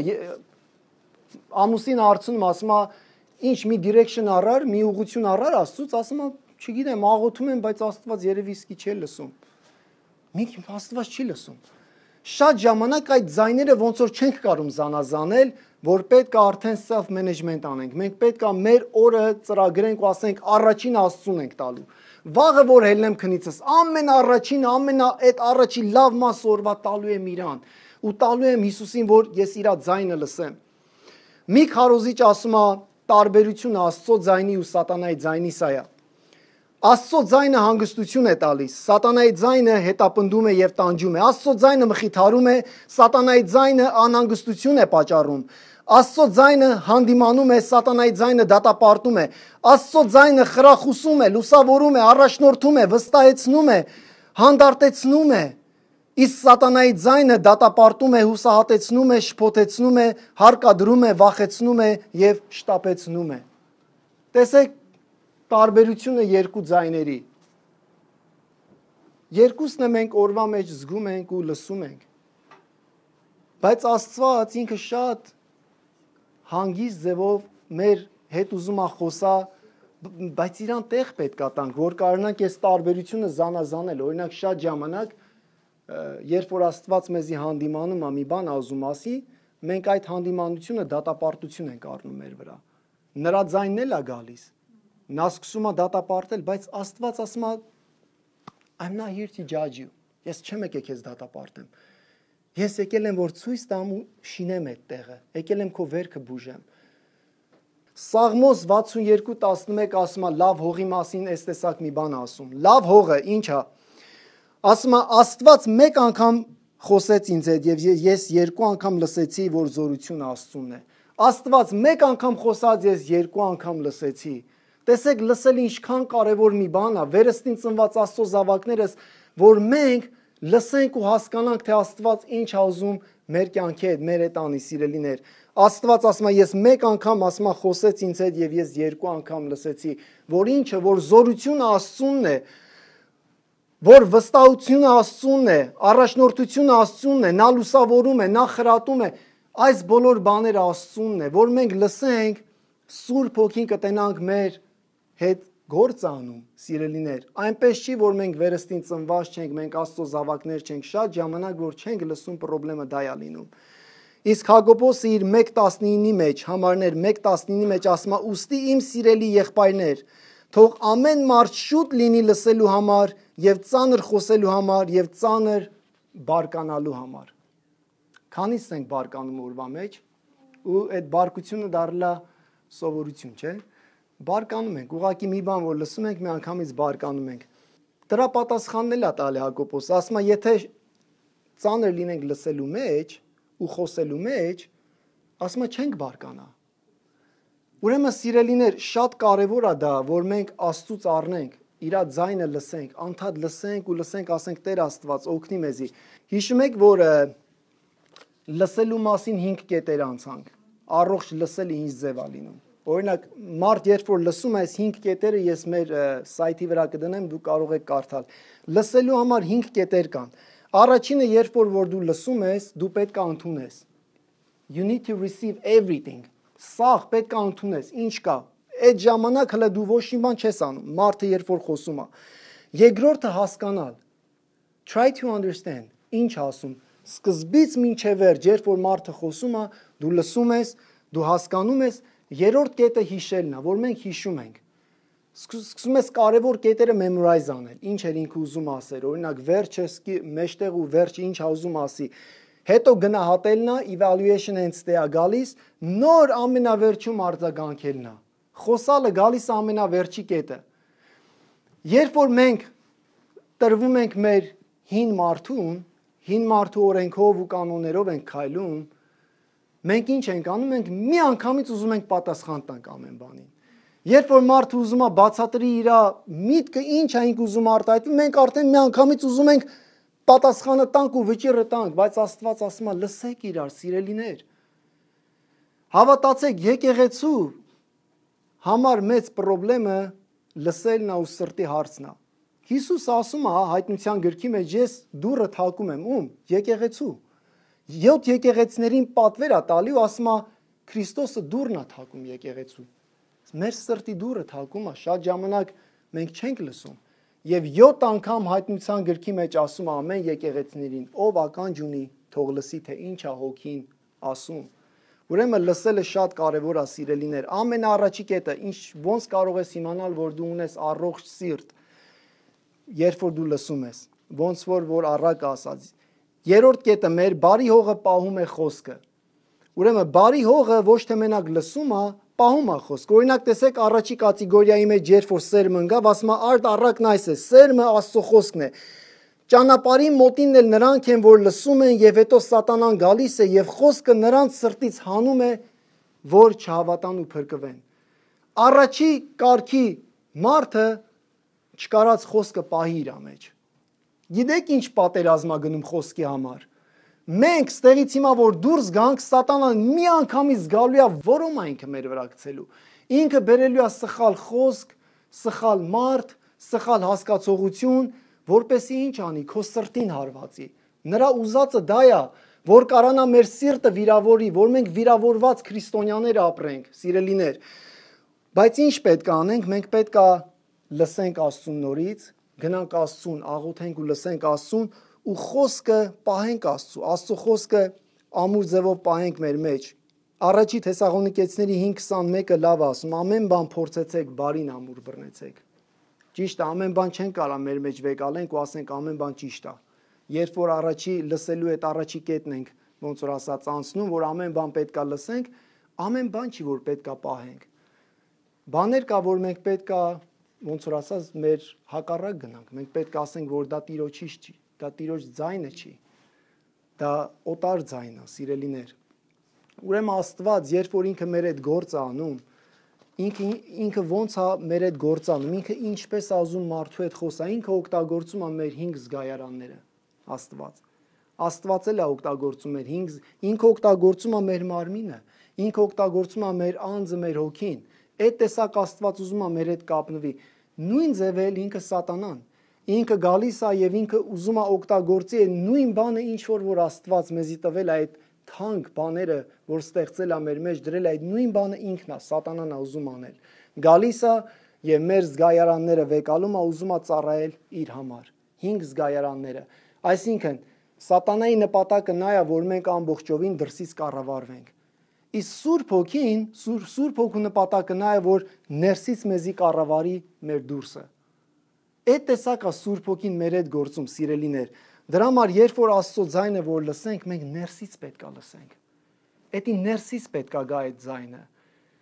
ամուսին հարցնում, ասում է, ինչ մի direction առար, մի ուղղություն առար Աստծուց, ասում է, չգիտեմ, աղոթում եմ, բայց Աստված երևի իսկի չի լսում։ Աստված չի լսում։ Շատ ժամանակ այդ ձայները ոնց որ չենք կարում զանազանել, որ պետք է արդեն self management անենք։ Մենք պետք է մեր օրը ծրագրենք ու ասենք առաջին Աստծուն ենք տալու։ Վաղը որ հելնեմ քնիցս, ամենաառաջինը, այդ առաջի լավ մասը օրվա տալու եմ իրան ու տալու եմ Հիսուսին, որ ես իր ձայնը լսեմ։ Մի քարոզիչ ասում է տարբերությունը Աստծո ձայնի ու սատանայի ձայնի սա է։ Աստծո ձայնը հանգստություն է տալիս, սատանայի ձայնը հետապնդում է եւ տանջում է։ Աստծո ձայնը մխիթարում է, սատանայի ձայնը անհանգստություն է պատճառում։ Աստծո ձայնը հանդիմանում է, սատանայի ձայնը դատապարտում է։ Աստծո ձայնը խրախուսում է, լուսավորում է, առաջնորդում է, վստահեցնում է, հանդարտեցնում է։ Իսկ սատանայի ձայնը դատապարտում է, հուսահատեցնում է, շփոթեցնում է, հարկադրում է, վախեցնում է եւ շտապեցնում է։ Տեսեք տարբերությունը երկու ձայների։ Երկուսն է մենք օրվա մեջ զգում ենք ու լսում ենք։ Բայց Աստված ինքը շատ հանգիստ ձևով մեր հետ ուզում է խոսա, բայց իրան տեղ պետք է տանք, որ կարողանանք այս տարբերությունը զանազանել։ Օրինակ շատ ժամանակ, երբ որ Աստված մեզի հանդիմանում է մի բան ասում ասի, մենք այդ հանդիմանությունը դատապարտություն ենք առնում մեր վրա։ Նրա ձայնն էլ է գալիս։ Նա սկսում է դատապարտել, բայց Աստված ասում է I'm not here to judge you։ Ես չեմ եկել քեզ դատապարտեմ։ Ես եկել եմ որ ցույց տամ ու շինեմ այդ տեղը։ Եկել եմ քո վերքը բուժեմ։ Սաղմոս 62:11 ասում է լավ հողի մասին այս տեսակ մի բան ասում։ Լավ հողը ի՞նչ է։ Ասում է Աստված մեկ անգամ խոսեց ինձ հետ եւ ես երկու անգամ լսեցի, որ զորությունը Աստծունն է։ Աստված մեկ անգամ խոսած ես երկու անգամ լսեցի։ Տեսեք, լսել ինչքան կարևոր մի բան է, վերստին ծնված Աստծո զավակներս, որ մենք լսենք ու հասկանանք, թե Աստված ինչ է ուզում մեր կյանքի հետ, մեր հետ անի, սիրելիներ։ Աստված ասում է, ես մեկ անգամ ասում է խոսեց ինձ հետ եւ ես երկու անգամ լսեցի, որ ինչը, որ զորությունը Աստծունն է, որ վստահությունը Աստծունն է, առաջնորդությունը Աստծունն է, նա լուսավորում է, նա խրատում է, այս բոլոր բաները Աստծունն է, որ մենք լսենք, Սուրբ Հոգին կտենանք մեր հետ գործ անում, սիրելիներ, այնպես չի, որ մենք վերստին ծնված չենք, մենք Աստծո զավակներ չենք, շատ ժամանակ, որ չենք լսում, պրոբլեմը դա է լինում։ Իսկ Հակոբոսը իր 1:19-ի մեջ, համարներ 1:19-ի մեջ ասում է, ուստի իմ սիրելի եղբայրներ, թող ամեն մարդ շուտ լինի լսելու համար եւ ծանր խոսելու համար եւ ծանր բարկանալու համար։ Քանիստ ենք բարկանում օրվա մեջ ու այդ բարկությունը դառնա սովորություն, չէ։ Բարկանում ենք, ուղղակի մի բան որ լսում ենք, մի անգամից բարկանում ենք։ Դրա պատասխանն էլ է տալի Հակոբոս, ասում է, եթե ծանր լինենք լսելու մեջ ու խոսելու մեջ, ասում է չենք բարկանա։ Ուրեմն սիրելիներ, շատ կարևոր է դա, որ մենք Աստծուց առնենք, իր ձայնը լսենք, անդադ լսենք ու լսենք, ասենք Տեր Աստված օգնի մեզի։ Հիշում եք, որ լսելու մասին 5 կետեր անցանք։ Առողջ լսելը ինչ ձև է լինում։ Օրինակ, մարդ երբ որ լսում է այս 5 կետերը, ես մեր սայթի վրա կդնեմ, դու կարող եք կարդալ։ Լսելու համար 5 կետեր կան։ Առաջինը, երբ որ դու լսում ես, դու պետք է ընդունես։ You need to receive everything. Սաղ պետք է ընդունես, ինչ կա։ Այդ ժամանակ հələ դու ոչ մի բան չես անում, մարդը երբ որ խոսում է։ Երկրորդը հասկանալ։ Try to understand. Ինչ ասում։ Սկզբից մինչև վերջ, երբ որ մարդը խոսում է, դու լսում ես, դու հասկանում ես, երրորդ կետը հիշելն է, որ մենք հիշում ենք։ Սկսում ես կարևոր կետերը memorize անել, ինչ էր ինքը ուզում ասել, օրինակ վերջը, մեջտեղ ու վերջը ինչ է ուզում ասի։ Հետո գնահատելն է, evaluation hence դե է գալիս, նոր ամենավերջում արձագանքելն է։ Խոսալը գալիս է ամենավերջի կետը։ Երբ որ մենք տրվում ենք մեր հին մարդու օրենքով ու կանոններով ենք քայլում, մենք ինչ ենք անում, մենք մի անգամից ուզում ենք պատասխան տանք ամեն բանին։ Երբ որ մարդը ուզում է բացատրի իր միտքը ինչ է ինք ուզում արտահայտել, մենք արդեն մի անգամից ուզում ենք պատասխանը տանք ու վճիռը տանք, բայց Աստված ասում է լսեք իրար, սիրելիներ։ Հավատացեք, եկեղեցու համար մեծ խնդրեմը լսելն է ու սրտի հարցն է։ Հիսուսը ասում է Հայտնության գրքի մեջ, ես դուռը թակում եմ, ում? Եկեղեցու։ 7 եկեղեցիներին պատվեր է տալի ու ասում է Քրիստոսը դուռն է թակում եկեղեցու։ Մեր սրտի դուռը թակում է, շատ ժամանակ մենք չենք լսում։ Եվ 7 անգամ Հայտնության գրքի մեջ ասում է ամեն եկեղեցիներին, ով ականջ ունի, թող լսի, թե ինչ է հոգին ասում։ Ուրեմն լսելը շատ կարևոր է, սիրելիներ։ Ամենաառաջի կետը, ոնց կարող ես իմանալ, որ դու ունես առողջ սիրտ, երբ որ դու լսում ես, ոնց որ առակ ասած։ Երրորդ կետը, մեր բարի հողը պահում է խոսքը։ Ուրեմն բարի հողը ոչ թե մենակ լսում է, պահում է խոսքը։ Օրինակ տեսեք առաջի կատեգորիայի մեջ երբ որ սերմը ընկավ, ասում է արդ առակն այս է, սերմը Աստծո խոսքն է։ Ճանապարհի մոտինն էլ նրանք են, որ լսում են եւ հետո սատանան գալիս է եւ խոսքը նրանց սրտից հանում է, որ չհավատան ու փրկվեն։ Առաջի կարգի մարդը չկարած խոսքը պահի իր մեջ։ Գիտեք ինչ պատերազմ է գնում խոսքի համար։ Մենք ստեղից հիմա որ դուրս գանք, սատանան մի անգամից գալու է որոմ ինքը մեր վրա գցելու։ Ինքը բերելու է սխալ խոսք, սխալ մարդ, սխալ հասկացողություն, որպեսի ինչ անի, քո սրտին հարվածի։ Նրա ուզածը դա է, որ կարանա մեր սիրտը վիրավորի, որ մենք վիրավորված քրիստոնյաներ ապրենք, սիրելիներ։ Բայց ինչ պետք է անենք, մենք պետք է լսենք Աստծուն նորից, գնանք Աստծուն, աղոթենք ու լսենք Աստծուն ու խոսքը պահենք Աստծու, Աստծո խոսքը ամուր ձևով պահենք մեր մեջ։ Առաջի Թեսաղոնիկեցիների 5:21-ը լավ ասում, ամեն բան փորձեցեք, բարին ամուր բռնեցեք։ Ճիշտ է, ամեն բան չեն կարա մեր մեջ վեկալենք ու ասենք ամեն բան ճիշտ է։ Երբ որ առաջի լսելու այդ առաջի կետն ենք, ոնց որ ասած անցնում, որ ամեն բան պետք է լսենք, ամեն բան չի որ պետք է պահենք։ Բաներ կա, որ մենք պետք է, ոնց որ ասած, մեր հակառակ գնանք։ Մենք պետք է ասենք, որ դա Տիրոջից չի, դա Տիրոջ ձայնը չի։ Դա օտար ձայն է, սիրելիներ։ Ուրեմն Աստված, երբ որ ինքը մեր այդ գործը անում, ինքը ոնց է մեր այդ գործը անում, ինքը ինչպես է ուզում մարդու հետ խոսա, ինքը օգտագործում է մեր 5 զգայարանները, Աստված։ Աստված էլ է օգտագործում մեր 5, ինքը օգտագործում է մեր մարմինը, ինքը օգտագործում է մեր անձը, մեր հոգին։ Այդ տեսակ Աստված ուզում է մեր հետ կապնվի։ Նույն ձև էլ ինքը սատանան։ Ինքը գալիս է եւ ինքը ուզում է օգտագործի այդ նույն բանը, ինչ որ Աստված մեզի տվել է այդ թանկ բաները, որ ստեղծել է մեր մեջ, դրել այդ նույն բանը ինքն է, սատանան է ուզում անել։ Գալիս է եւ մեր զգայարանները վեկալում է, ուզում է ծառայել իր համար։ 5 զգայարանները։ Այսինքն սատանայի նպատակը նա է, որ մենք ամբողջովին դրսից կառավարվենք։ Իսկ Սուրբ Հոգին, Սուրբ Հոգու նպատակը նա է, որ ներսից մեզի կառավարի մեր դուրսը։ Այդ տեսակա Սուրբ Հոգին մեր հետ գործում, սիրելիներ։ Դրա համար երբ որ Աստծո ձայնը որ լսենք, մենք ներսից պետք է լսենք։ Էդի ներսից պետք է գա այդ ձայնը։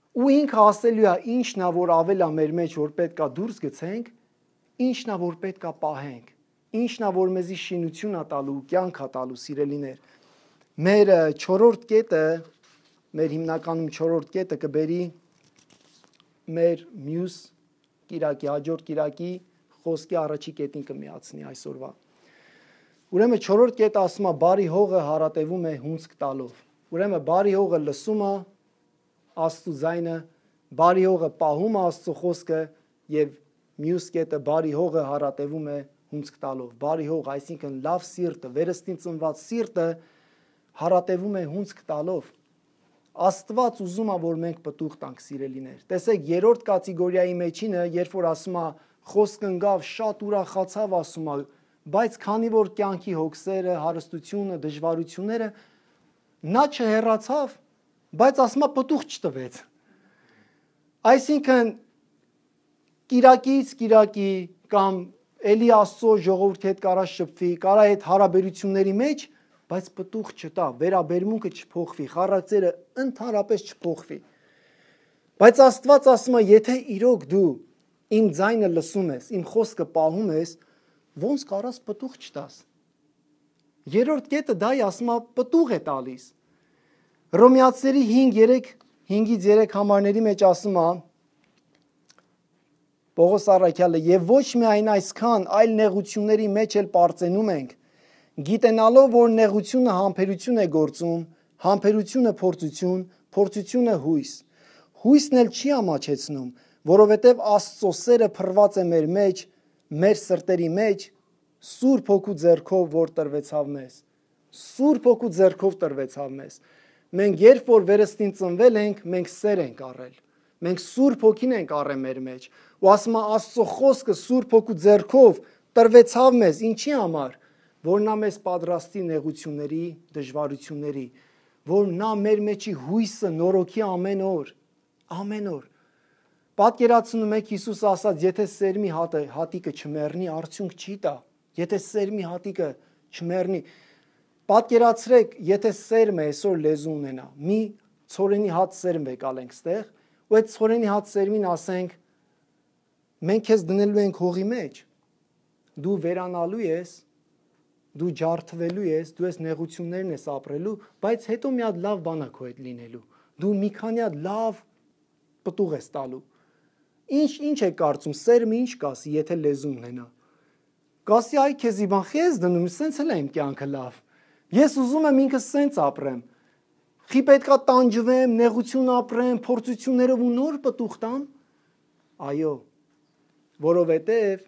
Ու ինքը ասելու է ինչն է որ ավել է մեր մեջ որ պետքա դուրս գցենք, ինչն է որ պետքա պահենք, ինչն է որ մեզի շինություն է տալու, կյանք է տալու, սիրելիներ։ Մեր 4-րդ կետը, մեր հիմնականում 4-րդ կետը կբերի մեր մյուս կիրակի, հաջորդ կիրակի խոսքի առաջի կետին կմիացնի այսօրվա։ Ուրեմն 4-րդ կետը ասում է բարի հողը հարատևում է հունձք տալով։ Ուրեմն բարի հողը լսում է Աստծո ձայնը, բարի հողը պահում է Աստծո խոսքը եւ մյուս կետը բարի հողը հարատևում է հունձք տալով։ Բարի հող, այսինքն լավ սիրտը, վերստին ծնված սիրտը հարատևում է հունձք տալով։ Աստված ուզում է որ մենք պտուղ տանք, սիրելիներ։ Տեսեք, 3-րդ կատեգորիայի մեջինը, երբ որ ասում է խոսք ընկավ, շատ ուրախացավ, ասում է, բայց քանի որ կյանքի հոգսերը, հարստությունը, դժվարությունները նա չհեռացավ, բայց ասում է պտուղ չտվեց։ Այսինքն կիրակից կիրակի կամ էլի Աստծո ժողովրդի հետ կարա շփվի, կարա այդ հարաբերությունների մեջ, բայց պտուղ չտա, վերաբերմունքը չփոխվի, խառացերը ընդհանրապես չփոխվի։ Բայց Աստված ասում է, եթե իրոք դու իմ ձայնը լսում ես, իմ խոսքը պահում ես, ոնց կարաս պտուղ չտաս։ 3-րդ կետը դա է, ասում է պտուղ է տալիս։ Հռոմեացիների 5:3 համարների մեջ ասում է Պողոս առաքյալը, եւ ոչ միայն այսքան, այլ նեղությունների մեջ էլ պարծենում ենք, գիտենալով, որ նեղությունը համբերություն է գործում, համբերությունը փորձություն, փորձությունը հույս։ Հույսն էլ չի ամաչեցնում, որովհետև Աստծո սերը փռված է մեր մեջ, մեր սրտերի մեջ, Սուրբ Հոգու ձեռքով, որ տրվեցավ մեզ։ Սուրբ Հոգու ձեռքով տրվեցավ մեզ։ Մենք երբ որ վերստին ծնվել ենք, մենք սեր ենք առել։ Մենք Սուրբ Հոգին ենք առել մեր մեջ։ Ու ասում է Աստծո խոսքը Սուրբ Հոգու ձեռքով տրվեցավ մեզ, ինչի համար, որ նա մեզ պատրաստի նեղությունների, դժվարությունների, որ նա մեր մեջի հույսը նորոգի ամեն օր։ Պատկերացնում եք Հիսուս ասաց, եթե սերմի հատիկը չմեռնի, արդյունք չի տա։ Եթե սերմի հատիկը չմեռնի, պատկերացրեք, եթե սերմը այսօր լեզու ունենա, մի ցորենի հատ սերմ եկալենք ստեղ, ու այդ ցորենի հատ սերմին ասենք, մենք քեզ դնելու ենք հողի մեջ, դու վերանալու ես, դու ջարդվելու ես, դու այս նեղություններն ես ապրելու, բայց հետո մի հատ լավ բան է քո հետ լինելու, դու մի քանի հատ լավ պտուղ ես տալու։ Ինչ է կարծում, սերմը ինչ կասի, եթե լեզու ունենա։ Կասի, այ քեզի բան խես դնում, սենց էլ է իմ կյանքը լավ։ Ես ուզում եմ ինքս սենց ապրեմ։ Խի պետքա տանջվեմ, նեղություն ապրեմ, փորձություններով ու նոր պտուղ տամ։ Այո, որովհետև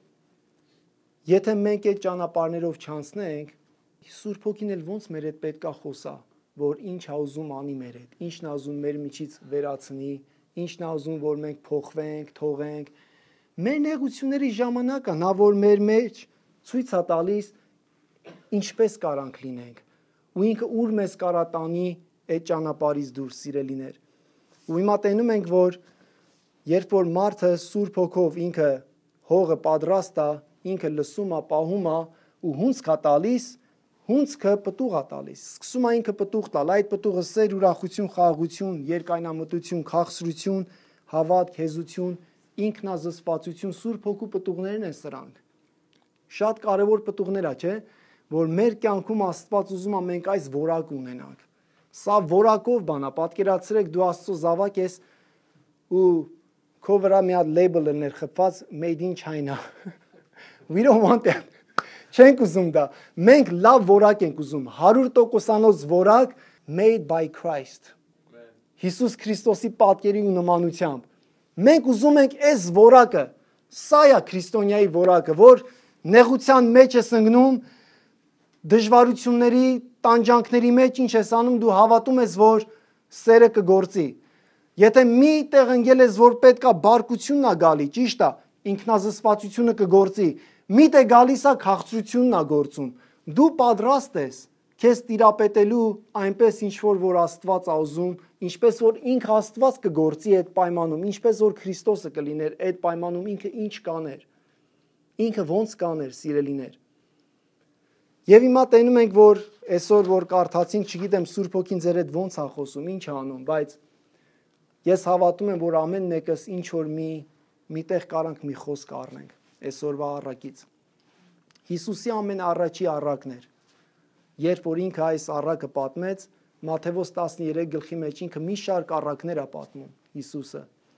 եթե մենք այդ ճանապարհներով չանցնենք, Սուրբ Հոգին էլ ոնց մեր հետ պետքա խոսա, որ ինչ է ուզում անի մեր հետ, ինչն է ուզում մեր միջից վերացնի, ինչն է ուզում որ մենք փոխվենք, թողենք։ Մեր նեղությունների ժամանակը նա որ մեր մեջ ցույց է տալիս ինչպես կարանք լինենք, ու ինքը ուր մեզ կարա տանի այդ ճանապարհից դուրս, սիրելիներ։ Ու հիմա տենում ենք, որ երբ որ մարդը Սուրբ Հոգով ինքը հողը պատրաստ է, ինքը լսում է, պահում է ու հունձք է տալիս, հունձքը պտուղ է տալիս։ Սկսում է ինքը պտուղ տալ, այդ պտուղը սեր, ուրախություն, խաղաղություն, երկայնամտություն, քաղցրություն, հավատ, հեզություն, ինքնազսպվածություն, Սուրբ Հոգու պտուղներն են սրանք։ Շատ կարևոր պտուղներ է, չէ՞, որ մեր կյանքում Աստված ուզում է մենք այս որակ ունենանք։ Սա որակով բան է, պատկերացրեք դու Աստծո զավակ ես ու քո վրա մի հատ label ներ խփված made in China։ We don't want that։ Չենք ուզում դա։ Մենք լավ որակ ենք ուզում, 100%-անոց որակ made by Christ։ Հիսուս Քրիստոսի պատկերի ու նմանությամբ։ Մենք ուզում ենք այս որակը, սա է քրիստոնյայի որակը, որ նեղության մեջ ես ընկնում, դժվարությունների, տանջանքների մեջ ինչ ես անում, դու հավատում ես, որ սերը կգործի։ Եթե մի տեղ ընկել ես, որ պետքա բարկությունն է գալի, ճիշտ է, ինքնազսպվածությունը կգործի։ Միտեղ գալիս է քաղցրությունն է գործում։ Դու պատրաստ ես քեզ տիրապետելու այնպես ինչ որ Աստված է ուզում, ինչպես որ ինքը Աստված կգործի այդ պայմանում, ինչպես որ Քրիստոսը կլիներ այդ պայմանում, ինքը ինչ կաներ։ Ինքը ոնց կաներ, սիրելիներ։ Եվ հիմա տենում ենք, որ այսօր որ կարդացինք, չգիտեմ Սուրբ Հոգին ձեր հետ ոնց է խոսում, ինչ է անում, բայց Ես հավատում եմ, որ ամեն մեկս ինչ որ միտեղ կարանք մի խոսք առնենք այսօրվա առակից։ Հիսուսի ամենաառաջի առակն էր։ Երբ որ ինքը այս առակը պատմեց, Մատթեոս 13 գլխի մեջ ինքը մի շարք առակներ է պատմում Հիսուսը։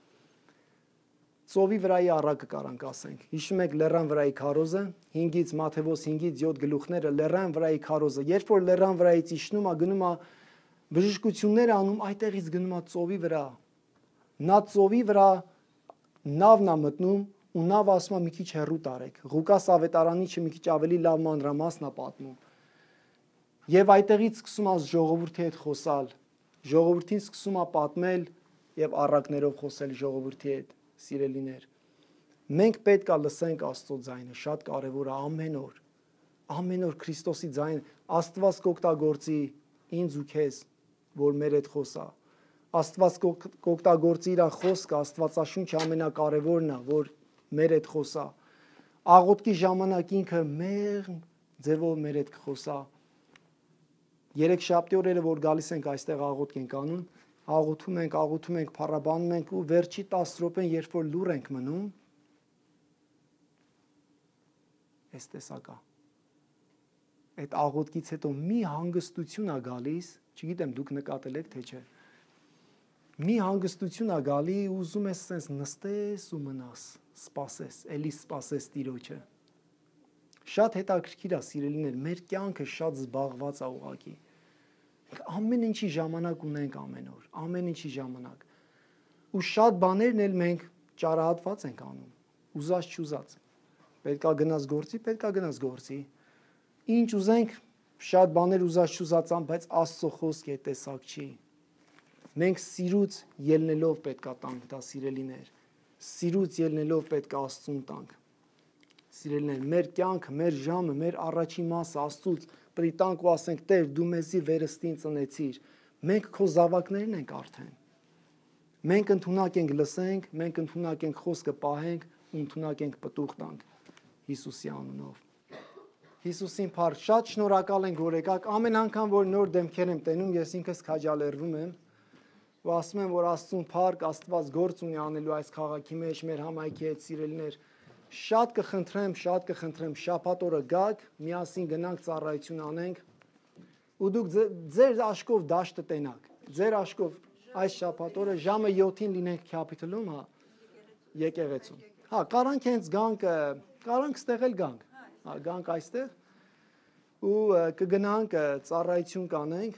Ծովի վրայի առակը կարանք ասենք։ Հիշում եք լեռան վրայի քարոզը, 5-ից Մատթեոս 5-ից 7 գլուխները լեռան վրայի քարոզը։ Երբ որ լեռան վրայից իջնում է, գնում է բժշկություններ անում, այդտեղից գնում է ծովի վրա։ Նա ծովի վրա նավն է մտնում ու նավը ասում է մի քիչ հեռու տարեք։ Ղուկաս ավետարանիչը մի քիչ ավելի լավ մանրամասն է պատմում։ Եվ այդտեղից սկսում է ժողովրդի հետ խոսալ։ Ժողովրդին սկսում է պատմել եւ առակներով խոսել ժողովրդի հետ, սիրելիներ։ Մենք պետք է լսենք Աստծո ձայնը, շատ կարեւոր է ամեն օր։ Ամեն օր Քրիստոսի ձայն Աստված կօգտագործի ինձ ու քեզ, որ մեր հետ խոսա։ Աստված կօգտագործի իր խոսքը, Աստվածաշունչը ամենակարևորն է, որ մեր հետ խոսա։ Աղոթքի ժամանակ ինքը մեղմ ձևով մեր հետ կխոսա։ Երեքշաբթի օրերը, որ գալիս ենք այստեղ աղոթք ենք անում, աղոթում ենք, փառաբանում ենք ու վերջի 10 րոպեն, երբ որ լուր ենք մնում, այս տեսակա։ Այդ աղոթքից հետո մի հանգստություն է գալիս, չգիտեմ դուք նկատել եք թե չէ։ Մի հանգստություն է գալի ու ուզում ես sense նստես ու մնաս, սպասես, էլի սպասես Տիրոջը։ Շատ հետաքրքիր է, սիրելիներ, մեր կյանքը շատ զբաղված է ուղղակի։ Ամեն ինչի ժամանակ ունենք ամեն օր, ամեն ինչի ժամանակ։ Ու շատ բաներն էլ մենք ճարահատված ենք անում, ուզած չուզած։ Պետքա գնաս գործի։ Ինչ ուզենք, շատ բաներ ուզած չուզած ան, բայց Աստծո խոսքը է տեսակ չի։ Մենք սիրուց ելնելով պետքա տանք դա, սիրելիներ։ Սիրուց ելնելով պետքա Աստծուն տանք։ Սիրելիներ, մեր կյանքը, մեր ժամը, մեր առաջի մասը Աստծուց պետք է տանք ու ասենք Տեր, դու մեզի վերստին ծնեցիր։ Մենք քո զավակներն ենք արդեն։ Մենք ընդունակ ենք լսենք, մենք ընդունակ ենք խոսքը պահենք ու ընդունակ ենք պտուղ տանք Հիսուսի անունով։ Հիսուսին փառք, շատ շնորհակալ ենք, որ եկաք։ Ամեն անգամ, որ նոր դեմքեր եմ տենում, ես ինքս քաջալերվում եմ ու ասում եմ, որ Աստծուն փառք, Աստված գործ ունի անելու այս քաղաքի մեջ, մեր համայնքի հետ, սիրելիներ։ Շատ կխնդրեմ, շաբաթ օրը գաք, միասին գնանք ծառայություն անենք ու դուք ձեր աշկով դաշտը տենաք։ Ձեր աշկով այս շաբաթ օրը ժամը 7-ին լինենք Capitol-ում, հա, եկեղեցում։ Հա, կարանք հենց գանք, կարանք ստեղ էլ գանք։ Հա, գանք այստեղ ու կգնանք ծառայություն կանենք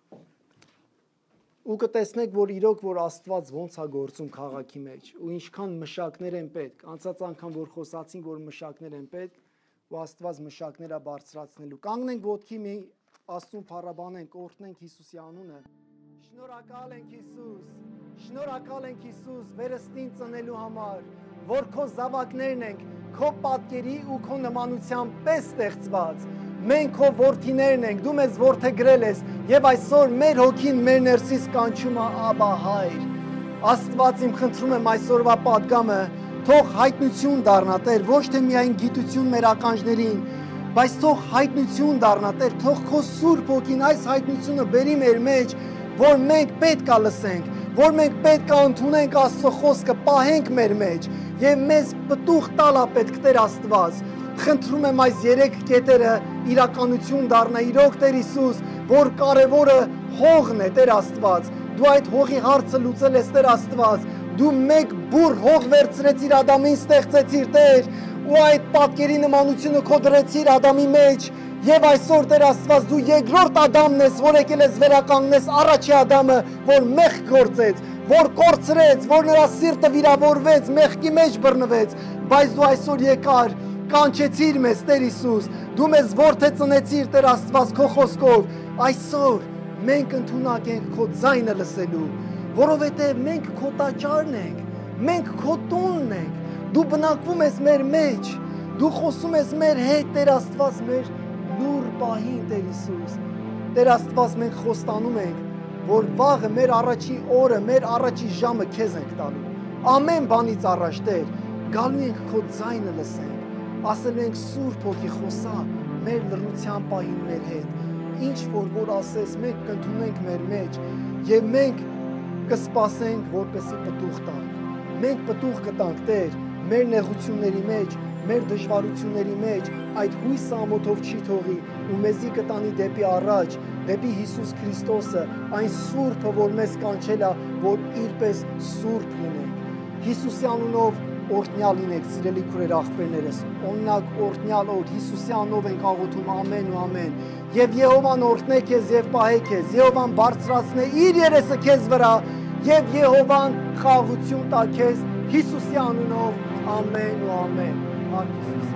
ու կտեսնեք, որ իրոք որ Աստված ոնց է գործում քաղաքի մեջ ու ինչքան մշակներ են պետք։ Անցած անգամ որ խոսացինք, որ մշակներ են պետք ու Աստված մշակները բարձրացնելու։ Կանգնենք ոտքի, մի Աստծուն փառաբանենք, օրհնենք Հիսուսի անունը։ Շնորհակալ ենք Հիսուս, շնորհակալ ենք Հիսուս վերստին ծնելու համար, որ քո զավակներն ենք, քո պատկերի ու քո նմանության պես ստեղծված։ Մենք քո որդիներն ենք, դու մեզ որդեգրել ես եւ այսօր մեր հոգին մեր ներսից կանչում է Աբա Հայր։ Աստված իմ խնդրում եմ այսօրվա պատգամը թող հայտնություն դառնա Տեր, ոչ թե միայն գիտություն մեր ականջներին, բայց թող հայտնություն դառնա Տեր, թող քո Սուրբ Հոգին այս հայտնությունը բերի մեր մեջ, որ մենք պետք է լսենք, որ մենք պետք է ընդունենք Աստծո խոսքը, պահենք մեր մեջ եւ մեզ պտուղ տալա պետք Տեր Աստված։ Խնդրում եմ այս 3 կետերը իրականություն դառնա, իրոք Տեր Հիսուս, որ կարևորը հողն է Տեր Աստված։ Դու այդ հողի հարցը լուծել ես Տեր Աստված։ Դու մեկ բուռ հող վերցրեցիր Ադամին ստեղծեցիր Տեր, ու այդ պատկերի նմանությունը քո դրեցիր Ադամի մեջ։ Եվ այսօր Տեր Աստված, դու երկրորդ Ադամն ես, որ եկել ես վերականգնես առաջի Ադամը, որ մեղք գործեց, որ կորցրեց, որ նրա սիրտը վիրավորվեց, մեղքի մեջ բռնվեց, բայց դու այսօր եկար, կանչեցիր մեզ Տեր Հիսուս, դու մեզ որդեծնեցիր Տեր Աստված քո խոսքով։ Այսօր մենք ընդունակ ենք քո ձայնը լսելու, որովհետև մենք քո տաճարն ենք, մենք քո տունն ենք, դու բնակվում ես մեր մեջ, դու խոսում ես մեր հետ Տեր Աստված, մեր լուր պահին Տեր Հիսուս։ Տեր Աստված, մենք խոստանում ենք, որ վաղը մեր առաջի օրը, մեր առաջի ժամը քեզ ենք տալու։ Ամեն բանից առաջ Տեր, գալու ենք քո ձայնը լսենք։ Ասել ենք Սուրբ Հոգի խոսա մեր լռության պահին մեր հետ։ Ինչ որ ասես, մենք կընդունենք մեր մեջ եւ մենք կսպասենք, որպեսզի պտուղ տանք։ Մենք պտուղ կտանք, Տեր, մեր նեղությունների մեջ, մեր դժվարությունների մեջ, այդ հույսը ամոթով չի թողի ու մեզի կտանի դեպի առաջ, դեպի Հիսուս Քրիստոսը, այն Սուրբը, որ մեզ կանչել է, որ իրպես սուրբ լինենք։ Հիսուսի անունով օրհնյալ լինեք, սիրելի քուրեր աղբերներս, օրինակ օրհնյալ օր Հիսուսի անունով ենք աղոթում, ամեն ու ամեն։ Եվ Եհովան օրհնե քեզ եւ պահե քեզ, Եհովան բարձրացնե իր երեսը քեզ վրա եւ Եհովան խաղաղություն տա քեզ Հիսուսի անունով, ամեն ու ամեն։ Արք Հիսուս